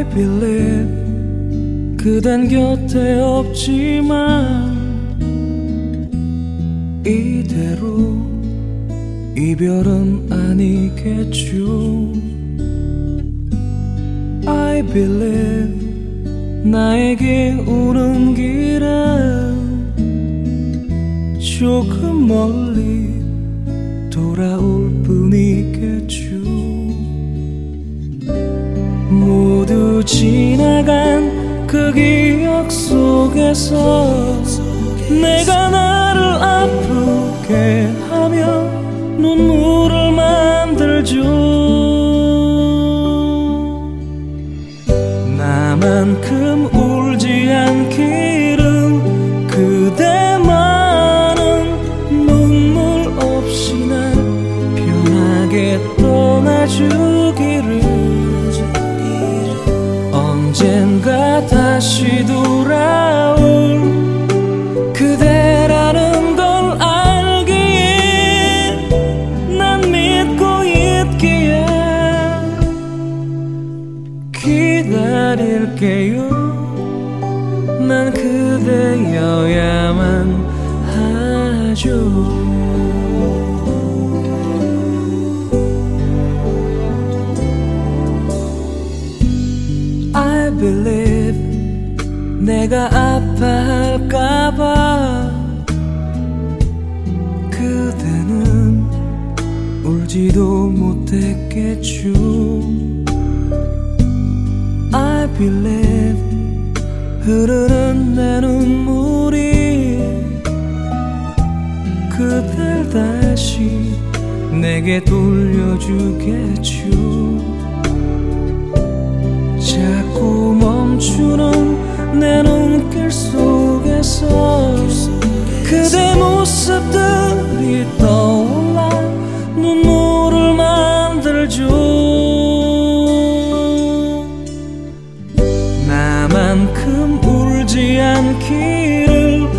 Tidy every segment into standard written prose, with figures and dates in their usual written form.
believe 그댄 곁에 없지만 이대로 이별은 아니겠죠. I believe 나에게 오는 길은 조금 멀리 돌아올 뿐이겠죠. 모두 지나간 그 기억 속에서 내가 나를 아프게 하며 눈물을 만들죠. 나만큼 울지 않기를 그대만은 눈물 없이 날 편하게 떠나주기를 언젠가 다시 돌아올 그대라는 걸 알기에 난 믿고 있기에 기다릴게요. 난 그대여야만 하죠. I believe 내가 아파할까봐 그대는 울지도 못했겠죠. I believe 흐르는 내 눈물이 그댈 다시 내게 돌려주겠죠. 자꾸 멈추는 내 눈길 속에서 그대 모습들이 떠올라 눈물을 만들죠. 나만큼 울지 않기를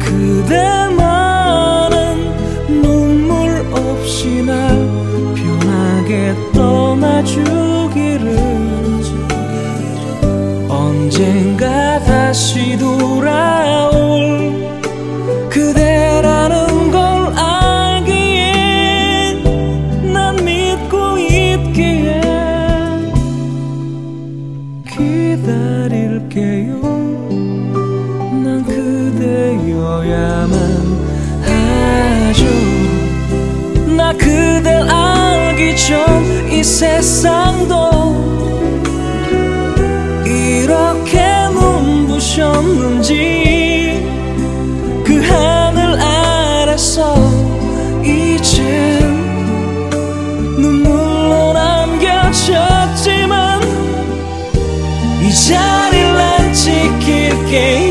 그대만은 눈물 없이 날 편하게 떠나주기를 언젠가 다시 돌아올 그대라는 걸 알기에 난 믿고 있기에 기다릴게요. 난 그대여야만 하죠. 나 그댈 알기 전 이 세상도 이렇게 눈부셨는지 그 하늘 아래서 이젠 눈물로 남겨졌지만 이 자리를 난 지킬게